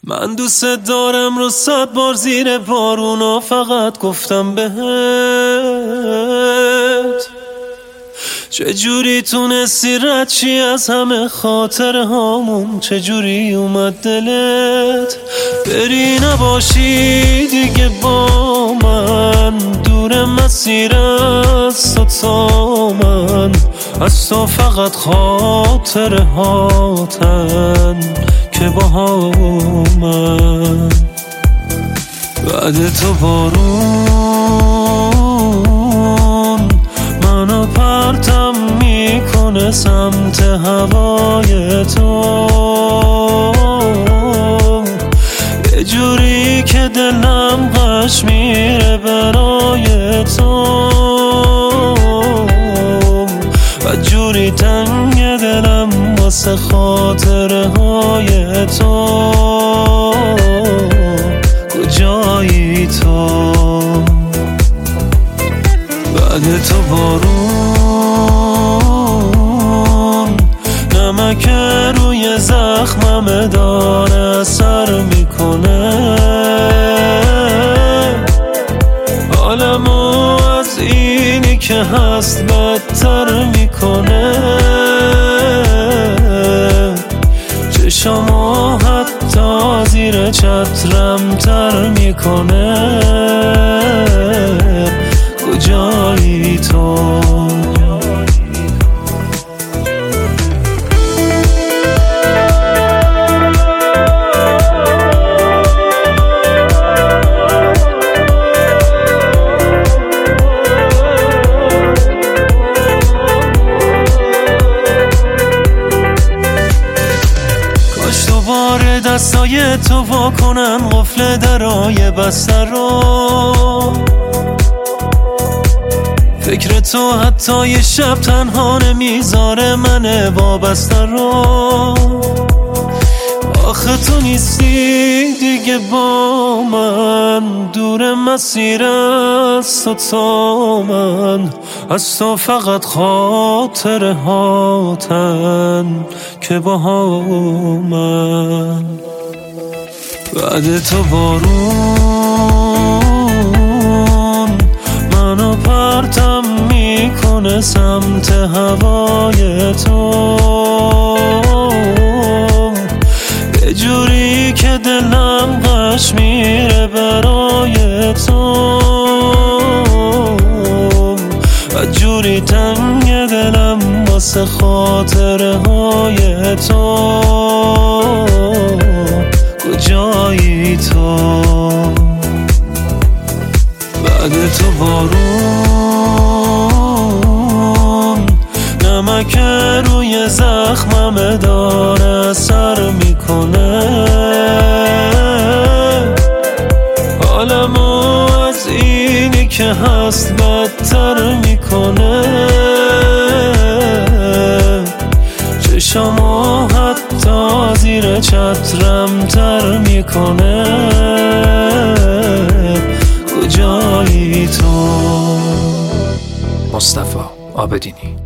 من دوست دارم رو 100 بار زیر بارونا فقط گفتم بهت چجوری تونستی رد چی از همه خاطره هامون، چجوری اومد دلت بری نباشی دیگه با من، دور مسیر از تو تا من، از تو فقط خاطره هاتن که با من. بعد تو بارون منو پرتم میکنه سمت هوای تو، یه جوری که دلم غش میره برای تو و جوری تنگ دلم واسه خاطره های تو. کجایی تو؟ بعد تو بارون نمک روی زخمم داره اثر میکنه، حالمو از اینی که هست بدتر میکنه، چشمو حتی زیر چترم تر میکنه. کجایی تو؟ کاش دوباره دستای تو وا کنن قفل درای بستر رو، فکر تو حتی یه شب تنها نمیذاره من وابسته رو. آخه تو نیستی دیگه با من، دور مسیر از تو تا من، از تو فقط خاطره هاتن که با من. بعد تو بارون منو پرتم میکنه سمت هوای تو، یه جوری که دلم غش میره برای تو و جوری تنگ دلم واسه خاطره های تو. کجایی تو؟ بعد تو بارون نمک روی زخمم داره اثر میکنه، حالمو از اینی که هست بدتر میکنه، چشمو حتی زیر چترم تر میکنه. کجایی تو؟ مصطفی عابدینی.